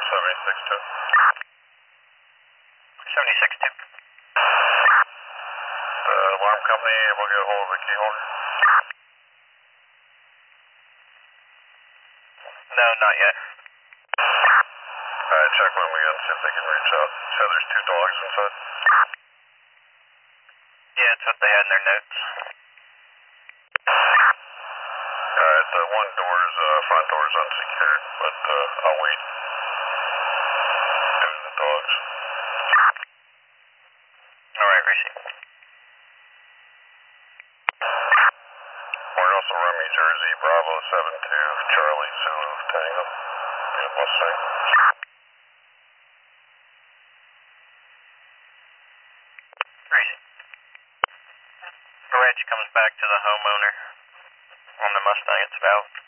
76-2. 76-2. Alarm company able to get a hold of the key holder? No, not yet. Alright, check with them again, see if they can reach out. Said there's 2 dogs inside? Yeah, that's what they had in their notes. Alright, the one door's, front door's unsecured, but I'll wait. Due to the dogs. Alright, Rishi. We're also Rummy, Jersey, Bravo 72, Charlie, Zulu, Tango, and Mustang. Rishi. Reg comes back to the homeowner on the Mustang, it's valid.